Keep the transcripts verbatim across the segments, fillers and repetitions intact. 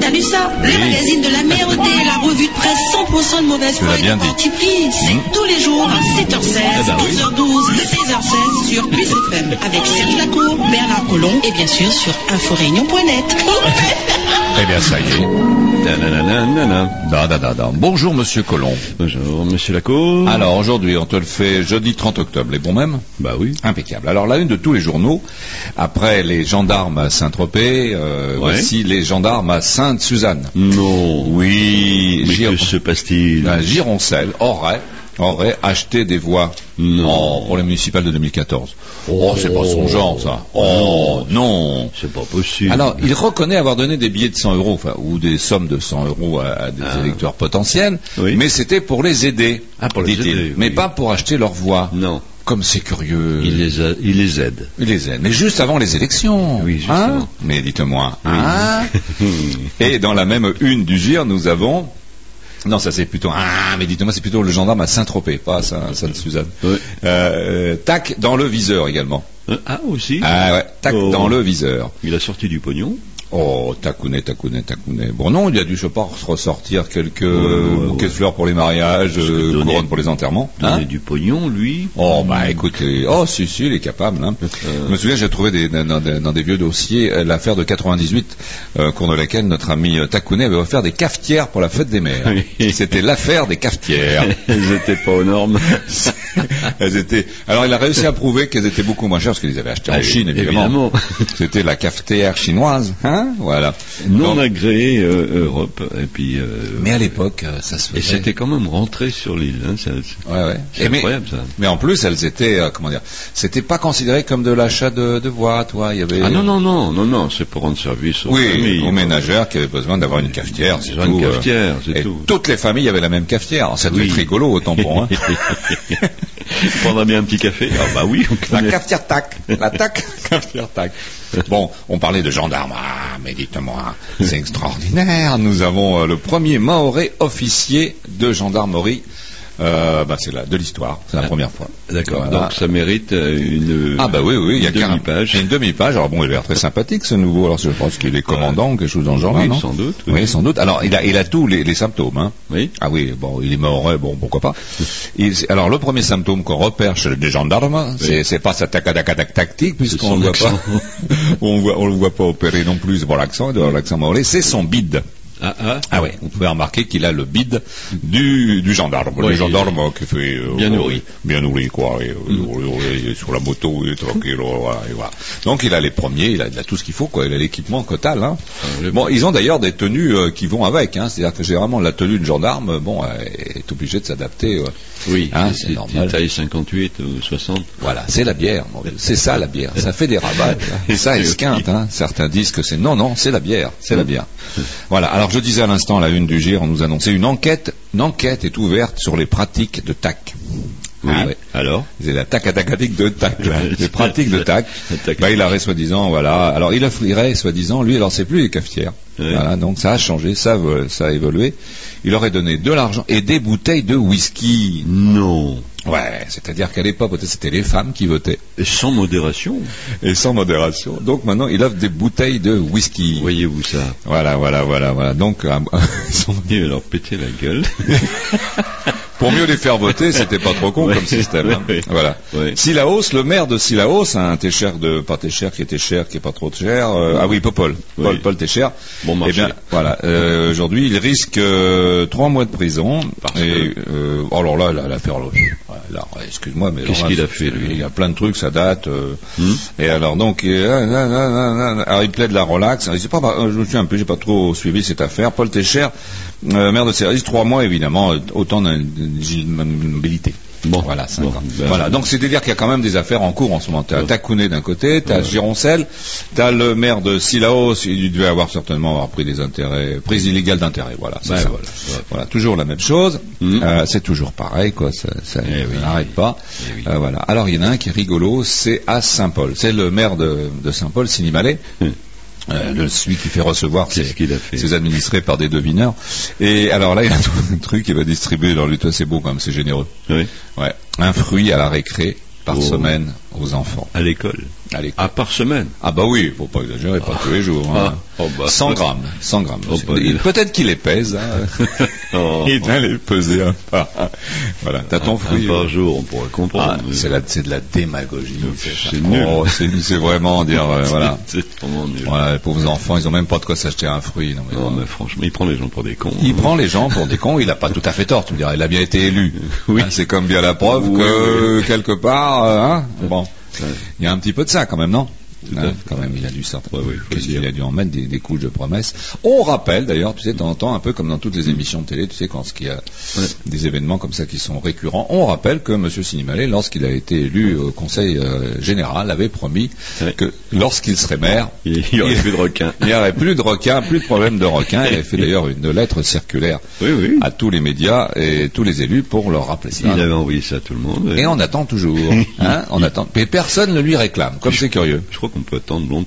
T'as vu ça? Oui. Le magazine de la merde et la revue de presse cent pour cent de mauvaise Tu l'as foi et bien de dit. parti pris. C'est Mmh. tous les jours à sept heures seize, Eh ben oui. onze heures douze et seize heures seize sur Plus F M avec Serge Lacour, Bernard Collomb et bien sûr sur inforéunion point net. Eh bien, ça y est. Nananana. Da, da, da, da. Bonjour, monsieur Collomb. Bonjour, monsieur Lacour. Alors, aujourd'hui, on te le fait jeudi trente octobre. Les bons mêmes? Bah oui. Impeccable. Alors, la une de tous les journaux, après les gendarmes à Saint-Tropez, euh, Ouais. voici les gendarmes à Sainte-Suzanne. Non. Oui, Mais Gir- que se passe-t-il? un Gironcel aurait, aurait acheté des voix Non. en- pour les municipales de deux mille quatorze. Oh, c'est pas son genre, ça. Oh, non. C'est pas possible. Alors, il reconnaît avoir donné des billets de cent euros, enfin, ou des sommes de cent euros à, à des Ah. électeurs potentiels, Oui. mais c'était pour les aider, Ah, pour les dit-il, aider, mais oui. pas pour acheter leur voix. Non. Comme c'est curieux. Il les, a, il les aide. Il les aide. Mais juste avant les élections. Oui, justement. Hein? Mais dites-moi. Hein? Et dans la même une du Gir, nous avons... Non, ça c'est plutôt... Ah, mais dites-moi, c'est plutôt le gendarme à Saint-Tropez, pas à Saint- Sainte-Suzanne. Oui. Euh, tac dans le viseur également. Euh, Ah, aussi. Ah ouais, tac Oh. dans le viseur. Il a sorti du pognon. Oh, tacounet, tacounet, tacounet. Bon, non, il a dû, je pense, ressortir quelques Ouais, ouais, bouquets ouais. de fleurs pour les mariages, Parce que euh, donner- couronnes pour les enterrements. Donner Hein? du pognon, lui. Oh, bah écoutez, oh si, si, il est capable. Hein. Je me souviens, j'ai trouvé des, dans, dans- dans des vieux dossiers euh, l'affaire de quatre-vingt-dix-huit, euh, au cours de laquelle notre ami euh, Tacounet avait offert des cafetières pour la fête des mères. Oui. C'était l'affaire des cafetières. Elles étaient pas aux normes. Elles étaient... Alors, il a réussi à prouver qu'elles étaient beaucoup moins chères, parce qu'ils les avaient achetées en Ah, Chine, évidemment. évidemment. C'était la cafetière chinoise. Hein, voilà. Non Donc, agréé euh, Europe. Et puis. euh, mais à l'époque, euh, ça se faisait. Et c'était quand même rentré sur l'île. Hein, ça- Ouais, ouais. C'est Et mais- incroyable, ça. Mais en plus, elles étaient, euh, comment dire, c'était pas considéré comme de l'achat de, de voix, toi. Il y avait. Ah non, non, non, non, non, c'est pour rendre service aux Oui, familles. aux ménagères qui avaient besoin d'avoir une cafetière, c'est Besoin tout. de euh. cafetière, c'est Et tout. toutes les familles avaient la même cafetière. Alors, ça devait Oui. être rigolo autant pour moi. Prendra bien un petit café. Ah bah oui, on La connaît. cafetière tac, la tac, cafetière tac. Bon, on parlait de gendarmes. Ah, mais dites-moi, c'est extraordinaire. Nous avons euh, le premier Mahorais officier de gendarmerie. Euh, bah, c'est la, de l'histoire. C'est la Ah. première fois. D'accord, Voilà. donc ça mérite euh, une, Ah bah oui, oui, il y a une carrément- demi-page. Une demi-page. Alors bon, il a l'air très sympathique ce nouveau. Alors je pense qu'il est commandant ou quelque chose dans le genre, Oui, non? sans doute, Oui. oui. sans doute. Alors il a, il a tous les, les symptômes. Hein. Oui. Ah oui, bon, il est mort. Bon, pourquoi pas. Il- alors le premier symptôme qu'on repère chez les gendarmes, c'est, c'est pas sa tac-tac tactique puisqu'on son le voit accent. pas. on voit, on le voit pas opérer non plus. Bon, l'accent, il doit avoir l'accent maorais. C'est son bide. Ah, ah, Ah oui, vous pouvez remarquer qu'il a le bide du, du gendarme. Oui, le gendarme euh, qui fait... euh, bien euh, nourri. Bien nourri, quoi. Et, euh, euh, il est sur la moto, il est tranquille, voilà, et voilà. Donc il a les premiers, il a, il a tout ce qu'il faut, quoi. Il a l'équipement total. Hein. le- Bon, ils ont d'ailleurs des tenues euh, qui vont avec. Hein. C'est-à-dire que généralement, la tenue de gendarme, euh, bon, euh, est obligée de s'adapter. euh. oui, Hein, c'est c'est normal. taille cinquante-huit ou soixante. Voilà, c'est la bière. mon vieux. C'est ça la bière. Ça fait des rabats. Et ça esquinte. Hein. Certains disent que c'est non, non, c'est la bière. C'est la bière. Voilà. Alors je disais à l'instant, à la une du Gir, on nous annonçait une enquête. Une enquête est ouverte sur les pratiques de T A C. Oui. Ah ouais. Alors C'est la tac-tac-tac de T A C. là. Les pratiques de T A C. La tac- Bah, il aurait soi-disant, voilà. Alors il offrirait soi-disant, lui, alors c'est plus les cafetières. Oui. Voilà. Donc ça a changé, ça, euh, ça a évolué. Il aurait donné de l'argent et des bouteilles de whisky. Non. Ouais. C'est-à-dire qu'à l'époque, peut-être, c'était les femmes qui votaient. Et sans modération. Et sans modération. Donc maintenant, il offre des bouteilles de whisky. Voyez-vous ça? Voilà, voilà, voilà, voilà. Donc, euh, ils sont- Et alors péter la gueule. pour mieux les faire voter, c'était pas trop con Ouais, comme système. hein. ouais, ouais. Voilà. Ouais. Sillaos, le maire de Sillaos, un Técher de pas Técher qui était cher, qui est pas trop cher. euh, ah oui, Popol, Oui. Paul, Paul Técher. Bon marché. Eh bien, voilà. euh, aujourd'hui, il risque euh, trois mois de prison. Parce et que- euh, alors là, là, l'affaire, là, là, excuse-moi, mais Qu'est-ce alors, qu'il là, a fait, lui Il y a plein de trucs, ça date. euh, Hmm. Et alors donc, euh, ah, ah, ah, ah, alors il plaide la relax. Alors, il sait pas, bah, je me suis un peu, j'ai pas trop suivi cette affaire. Paul Técher, euh, maire de service, trois mois évidemment, euh, autant d'indemnité. Bon, voilà, cinq bon, ans. ben, Voilà, donc c'est-à-dire qu'il y a quand même des affaires en cours en ce moment. T'as Ouais. Tacounet d'un côté, t'as Ouais. Gironcel, t'as le maire de Sillaos, il devait avoir certainement avoir pris des intérêts, prise illégale d'intérêt. Voilà, c'est Ouais, ça. voilà. Ouais. Voilà, toujours la même chose. Mhm. Euh, c'est toujours pareil, quoi. Ça, ça Eh oui. n'arrête pas. Eh oui. Euh, voilà. Alors il y en a un qui est rigolo, c'est à Saint-Paul. C'est le maire de, de Saint-Paul, Sinimalé. Hum. Euh, le, celui qui fait recevoir ses, Qu'est-ce qu'il a fait ses administrés par des devineurs. Et alors là, il y a un truc qui va distribuer dans lui, toi c'est beau quand même, c'est généreux. Oui. Ouais. Un fruit à la récré par Oh. semaine aux enfants. À l'école. À l'école. Ah, par semaine. Ah bah oui, faut pas exagérer, pas oh. tous les jours. Hein. Ah. Oh bah. cent grammes, cent grammes. Oh, Il, peut-être qu'il les pèse. Hein. oh. Il vient les peser un par un. Voilà, t'as ton un, fruit. Un par jour, on pourrait comprendre. Ah, c'est, la, c'est de la démagogie. C'est, c'est nul. Oh, c'est, c'est vraiment dire, euh, voilà. C'est vraiment nul. Voilà, les pauvres enfants, ils ont même pas de quoi s'acheter un fruit. Non mais, non, mais franchement, il prend les gens pour des cons. Il hein. prend les gens pour des cons, il a pas tout à fait tort, tu me diras. Il a bien été élu. Oui. Hein, c'est comme bien la preuve oui, que, oui. quelque part, euh, hein, bon. Ouais. Il y a un petit peu de ça quand même, non? Hein, quand même, il a dû sortir. Ouais, ouais, il a dû en mettre des, des couches de promesses. On rappelle d'ailleurs, tu sais, de temps en temps, un peu comme dans toutes les émissions de télé, tu sais, quand il y a ouais. des événements comme ça qui sont récurrents, on rappelle que M. Sinimalé, lorsqu'il a été élu au Conseil euh, général, avait promis ouais. que lorsqu'il serait maire, il n'y aurait il, plus de requins. Il n'y aurait plus de requins, plus de problème de requins. Il avait fait d'ailleurs une lettre circulaire oui, oui. à tous les médias et tous les élus pour leur rappeler ça. Il avait envoyé ça à tout le monde. Et, et on attend toujours. Hein, on attend. Mais personne ne lui réclame, comme je, c'est curieux. Je crois qu'on peut attendre longtemps.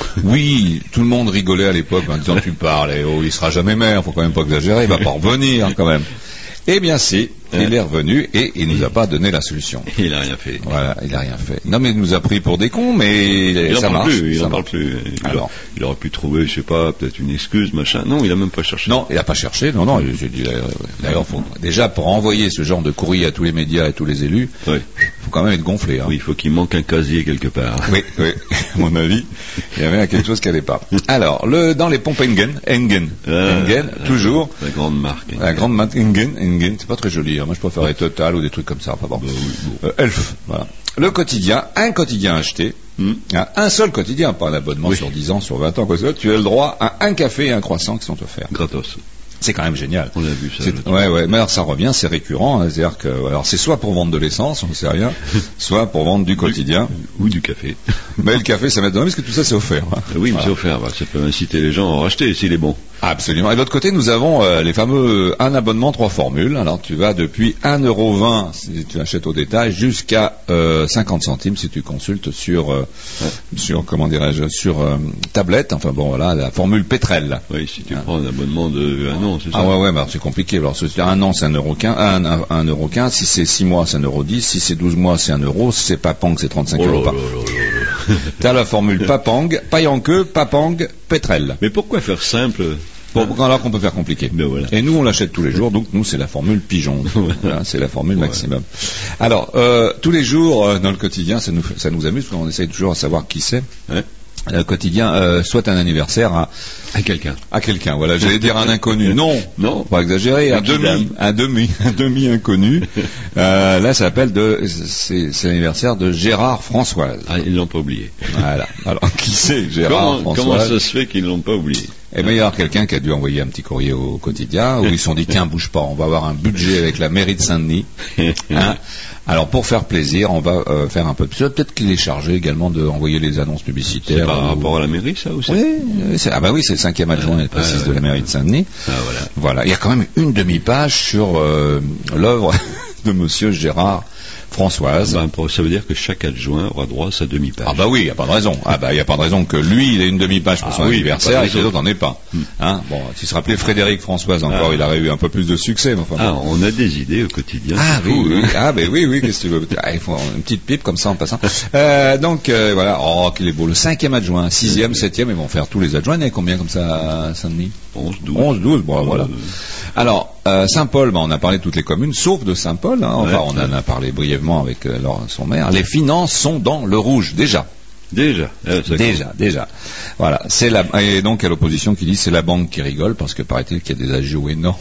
Oui, tout le monde rigolait à l'époque en disant tu parles, et oh, il sera jamais maire, faut quand même pas exagérer, il va pas revenir quand même. Eh bien si, il est revenu et il nous a pas donné la solution. Il a rien fait. Voilà, il a rien fait. Non mais il nous a pris pour des cons, mais il ça en marche. Plus, il ça en parle marche. plus. Il, Alors, a, il aurait pu trouver, je sais pas, peut-être une excuse, machin. Non, il a même pas cherché. Non, il a pas cherché. Non, non. J'ai dit d'ailleurs, faut, déjà pour envoyer ce genre de courrier à tous les médias et tous les élus, oui. faut quand même être gonflé. Hein. Oui, il faut qu'il manque un casier quelque part. Oui, oui. À mon avis, il y avait quelque chose qui n'allait pas. Alors, le dans les pompes Engen, Engen, ah, Engen, toujours. La grande marque. La grande marque Engen, Engen. C'est pas très joli. Hein. Moi, je préférais Total ou des trucs comme ça. Enfin bon. Bah, oui, bon. euh, Elf, voilà. Le quotidien, un quotidien acheté, hmm. un seul quotidien, pas un abonnement oui. sur dix ans, sur vingt ans, quoi que ce soit, tu as le droit à un café et un croissant qui sont offerts. Gratos. C'est quand même génial. On a vu ça. C'est, ouais, ouais. Mais alors ça revient, c'est récurrent. Hein, c'est-à-dire que, alors c'est soit pour vendre de l'essence, on ne sait rien, soit pour vendre du quotidien ou du café. Mais le café, ça m'étonne parce que tout ça c'est offert. Hein. Oui, mais voilà. c'est offert. Bah, ça peut inciter les gens à en racheter s'il est bon. Absolument. Et de l'autre côté, nous avons euh, les fameux un abonnement trois formules. Alors tu vas depuis un euro vingt si tu achètes au détail jusqu'à euh, cinquante centimes si tu consultes sur euh, ouais. sur comment dirais-je sur euh, tablette. Enfin bon voilà la formule pétrel. Oui, si tu hein. prends un abonnement de un an, c'est ça. Ah ouais ouais, bah, c'est compliqué. Alors c'est un an c'est un euro quinze, un, un, un euro quinze. Si c'est six mois c'est un euro dix. Si c'est douze mois c'est un euro. Si c'est Papang c'est trente-cinq oh euros là par. Là là là. T'as la formule Papang, Payanque, Papang, pétrel. Mais pourquoi faire simple? Bon, alors qu'on peut faire compliqué. Ben voilà. Et nous, on l'achète tous les jours, donc nous, c'est la formule pigeon. Voilà, c'est la formule ouais. maximum. Alors, euh, tous les jours, euh, dans le quotidien, ça nous, ça nous amuse, parce qu'on essaye toujours à savoir qui c'est. Ouais. Le quotidien euh, souhaite un anniversaire à, à quelqu'un. À quelqu'un, voilà. J'allais dire un inconnu. Non, non, pas exagérer. Un demi, un demi, un demi inconnu. Euh, là, ça s'appelle de, c'est, c'est l'anniversaire de Gérard Françoise. Ah, ils l'ont pas oublié. Voilà. Alors, qui c'est Gérard comment, Françoise? Comment ça se fait qu'ils l'ont pas oublié? Eh bien, il y a quelqu'un qui a dû envoyer un petit courrier au quotidien où ils se sont dit tiens, bouge pas, on va avoir un budget avec la mairie de Saint-Denis. Hein. Alors, pour faire plaisir, on va euh, faire un peu de... Peut-être qu'il est chargé également d'envoyer les annonces publicitaires. C'est par ou... rapport à la mairie, ça aussi? Oui, c'est... ah bah oui, c'est le cinquième adjoint, il précise, ah, de la mairie de Saint-Denis. Ah, voilà. Voilà. Il y a quand même une demi-page sur euh, l'œuvre de Monsieur Gérard Françoise. Ah bah, ça veut dire que chaque adjoint aura droit à sa demi-page. Ah bah oui, il n'y a pas de raison. Ah bah il n'y a pas de raison que lui, il ait une demi-page pour ah son oui, anniversaire et que les autres n'en aient pas. Hmm. Hein bon, s'il se rappelait Frédéric Françoise encore, ah. il aurait eu un peu plus de succès. Enfin, ah, bon. On a des idées au quotidien. Ah oui, fou, oui. Hein. Ah ben oui, oui, qu'est-ce que tu veux. Ah, il faut une petite pipe comme ça en passant. Euh, donc euh, voilà, oh qu'il est beau. Le cinquième adjoint, sixième, septième, ils vont faire tous les adjoints. Il y en a combien comme ça à Saint-Denis? Onze, douze. Onze, douze, bon euh, voilà. Alors, euh, Saint-Paul, bah, on a parlé de toutes les communes, sauf de Saint-Paul. Hein, enfin, ouais, on en a parlé brièvement avec euh, leur, son maire. Les finances sont dans le rouge, déjà. Déjà. Euh, déjà, compte. déjà. Voilà. C'est la, et donc, il y a l'opposition qui dit c'est la banque qui rigole, parce que paraît-il qu'il y a des agios énormes.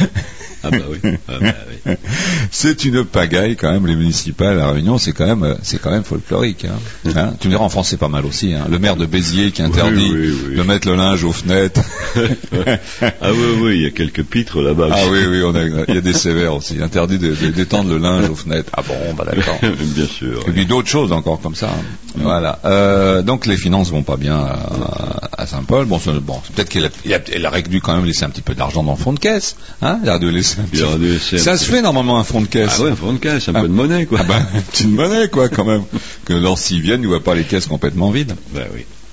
Ah bah oui. Ah bah oui. C'est une pagaille quand même, les municipales à Réunion, c'est quand même, c'est quand même folklorique. Hein. Hein, tu me diras en France c'est pas mal aussi. Hein. Le maire de Béziers qui interdit oui, oui, oui. de mettre le linge aux fenêtres. Ah oui, oui, il y a quelques pitres là-bas. Ah oui, oui, on a, il y a des sévères aussi. Interdit de, de, d'étendre le linge aux fenêtres. Ah bon, bah d'accord. Bien sûr. Et puis d'autres choses encore comme ça. Hein. Mmh. Voilà. Euh, donc les finances vont pas bien à, à Saint-Paul. Bon, c'est, bon, c'est peut-être qu'elle a, il a, elle aurait dû quand même laisser un petit peu d'argent dans le fond de caisse. Hein, elle a dû laisser un petit peu. Ça se fait normalement un fond de caisse. Ah ouais, un fond de caisse, un ah, peu de monnaie quoi. Ah bah, une petite monnaie quoi quand même. Que lorsqu'ils viennent, ils voient pas les caisses complètement vides. Bah oui.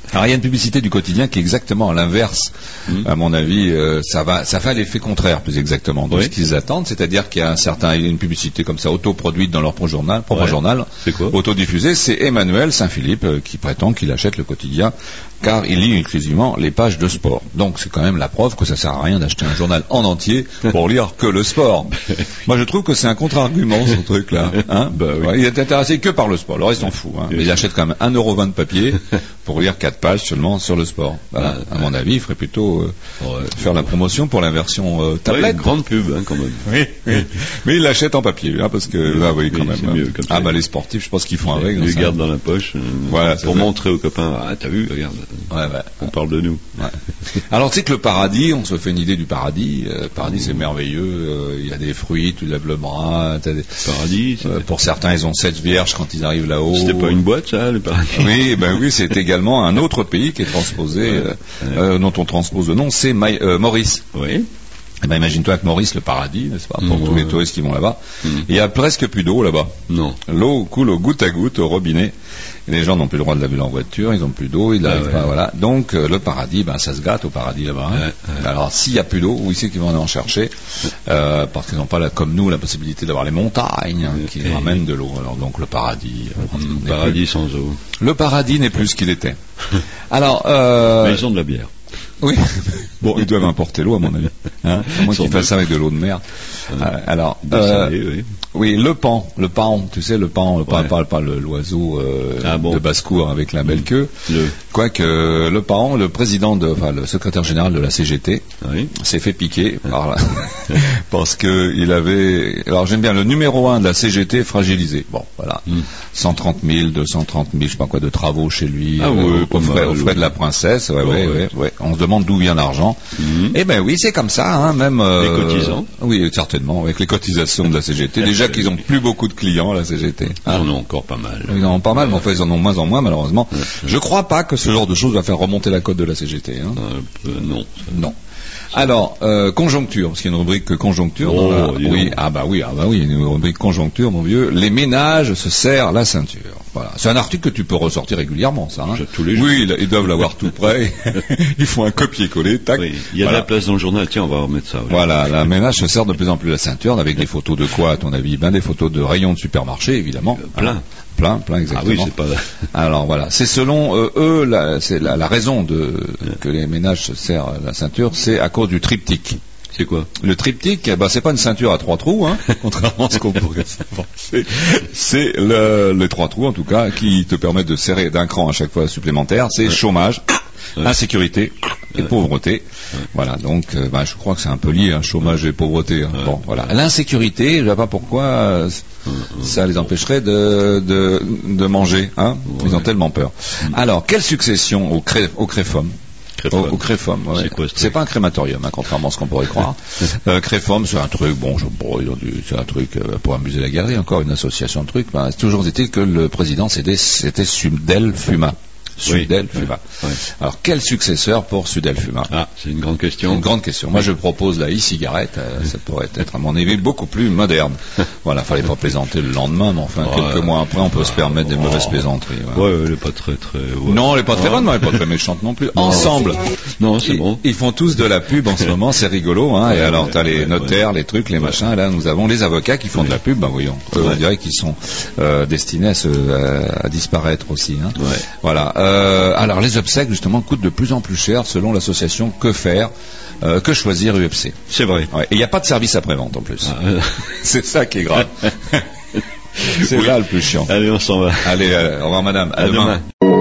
Alors il y a une publicité du quotidien qui est exactement à l'inverse, mmh. à mon avis, euh, ça va, ça fait l'effet contraire plus exactement de oui. ce qu'ils attendent, c'est-à-dire qu'il y a un certain, une publicité comme ça autoproduite dans leur propre journal, propre ouais. journal, c'est quoi autodiffusée, c'est Emmanuel Saint-Philippe euh, qui prétend qu'il achète le quotidien car il lit exclusivement les pages de sport. Donc c'est quand même la preuve que ça sert à rien d'acheter un journal en entier pour lire que le sport. Moi je trouve que c'est un contre-argument ce truc-là. Hein bah, oui. ouais, il est intéressé que par le sport, le reste s'en fout. Hein. Mais il achète quand même un euro vingt de papier pour lire quatre pages seulement sur le sport. Voilà. À mon avis, il ferait plutôt euh, ouais, faire la promotion pour la version euh, tablette. Ouais, une grande pub hein, quand même. Oui, oui. Mais il l'achète en papier, hein, parce que là, oui, quand oui, même. Mieux, comme ah bah les sportifs, je pense qu'ils font avec. Ils les gardent dans la poche. Euh, voilà, pour montrer aux copains. Ah, t'as vu, regarde. Ouais, ouais. On parle de nous. Ouais. Alors tu sais que le paradis, on se fait une idée du paradis. Le euh, paradis, c'est merveilleux. Euh, il y a des fruits, tu lèves le bras. T'as des... Paradis. Euh, pour certains, ils ont sept vierges quand ils arrivent là-haut. C'était pas une boîte, ça, le paradis. Oui, ben oui, c'est également un autre pays qui est transposé, ouais, euh, ouais. Euh, dont on transpose le nom, c'est My, euh, Maurice. Oui. Eh ben, imagine-toi que Maurice, le paradis, n'est-ce pas, pour mmh. tous les touristes qui vont là-bas. Mmh. Il y a presque plus d'eau là-bas. Non. L'eau coule au goutte à goutte au robinet. Et les gens n'ont plus le droit de laver leur voiture, ils n'ont plus d'eau, ils n'arrivent ah ouais. pas, voilà. Donc euh, le paradis, ben ça se gâte au paradis là-bas. Hein. Ouais, ouais. Alors s'il n'y a plus d'eau, où c'est qu'ils vont aller en chercher euh, parce qu'ils n'ont pas, la, comme nous, la possibilité d'avoir les montagnes hein, qui et ramènent de l'eau. Alors donc le paradis. Euh, le paradis plus... sans eau. Le paradis n'est plus ce qu'il était. Alors. Euh... Mais ils ont de la bière. Oui. Bon, ils doivent importer l'eau, à mon avis. Hein, à moins qu'ils fassent ça avec de l'eau de mer. Euh, alors, euh, oui. oui, le pan, le pan, tu sais, le pan, le pan, ouais. pas, pas l'oiseau euh, ah bon. de basse-cour avec la belle queue. Le... Quoique le pan, le président, de, enfin le secrétaire général de la C G T, oui. s'est fait piquer par la... parce que il avait. Alors j'aime bien le numéro un de la C G T fragilisé. Bon, voilà, mm. cent trente mille, deux cent trente mille, je sais pas quoi, de travaux chez lui, ah, euh, oui, aux, frais, aux frais de la princesse. Ouais, oh, ouais, ouais, ouais. On se demande d'où vient l'argent. Mm. Eh ben oui, c'est comme ça, hein, même. Euh, les cotisants. Oui, certainement, avec les cotisations de la C G T. Déjà qu'ils ont plus beaucoup de clients, la C G T. Ah, ils en ont encore pas mal. Ils en ont pas mal, mais enfin, ils en ont moins en moins, malheureusement. Ouais. Je crois pas que ce genre de choses va faire remonter la cote de la C G T. Hein. Euh, euh, non. Non. Alors, euh, conjoncture, parce qu'il y a une rubrique conjoncture. Oh, la... Oui, ah bah oui, ah bah oui, une rubrique conjoncture, mon vieux. Les ménages se serrent la ceinture. Voilà. C'est un article que tu peux ressortir régulièrement, ça. Hein. Tous les jours. Oui, ils doivent l'avoir tout près. Ils font un copier-coller, tac. Oui, il y a voilà. de la place dans le journal. Tiens, on va remettre ça. Voilà, la ménage se serre de plus en plus la ceinture, avec des photos de quoi, à ton avis? Ben des photos de rayons de supermarché, évidemment. Euh, plein. Hein. Plein, plein, exactement. Ah oui, c'est pas... Alors voilà, c'est selon euh, eux, la, c'est la, la raison de que les ménages se serrent la ceinture, c'est à cause du triptyque. C'est quoi? Le triptyque, bah c'est pas une ceinture à trois trous, hein, contrairement à ce qu'on pourrait penser. C'est le, les trois trous en tout cas qui te permettent de serrer d'un cran à chaque fois supplémentaire. C'est ouais. chômage, ouais. insécurité et ouais. pauvreté. Ouais. Voilà, donc euh, bah, je crois que c'est un peu lié, hein, chômage et pauvreté. Hein. Ouais. Bon, voilà. L'insécurité, je ne sais pas pourquoi euh, ouais. ça les empêcherait de, de, de manger. Hein. Ouais. Ils ont tellement peur. Ouais. Alors, quelle succession au, cré, au créfum? Au, au créfum, ouais. C'est, c'est pas un crématorium, hein, contrairement à ce qu'on pourrait croire. euh, créfum, c'est un truc, bon, je, bon ils ont dû, c'est un truc euh, pour amuser la galerie, encore une association de trucs. Ben, c'est toujours été que le président c'était, c'était Sudel Fuma. Sudel oui, Fuma. Oui, oui. Alors, quel successeur pour Sudel Fuma? Ah, c'est une grande question. C'est une grande question. Moi, je propose la e-cigarette. Euh, ça pourrait être, à mon avis, beaucoup plus moderne. Voilà, fallait pas plaisanter le lendemain, mais enfin, ouais, quelques mois après, on peut ouais, se permettre des ouais, mauvaises plaisanteries. Voilà. Ouais, elle est pas très, très. Ouais. Non, elle est pas très bonne, mais elle est pas très méchante non plus. Ensemble. Non, c'est ils, bon. Ils font tous de la pub en ce moment, c'est rigolo, hein. Et alors, t'as les notaires, les trucs, les machins. Et là, nous avons les avocats qui font de la pub. Ben, voyons. Eux, on dirait qu'ils sont euh, destinés à, se, à, à disparaître aussi. Hein. Ouais. Voilà. Euh, alors, les obsèques, justement, coûtent de plus en plus cher selon l'association Que Faire, euh, Que Choisir U F C. C'est vrai. Ouais. Et il n'y a pas de service après-vente en plus. Ah, euh... C'est ça qui est grave. C'est oui. là le plus chiant. Allez, on s'en va. Allez, euh, au revoir madame. À, à demain. demain.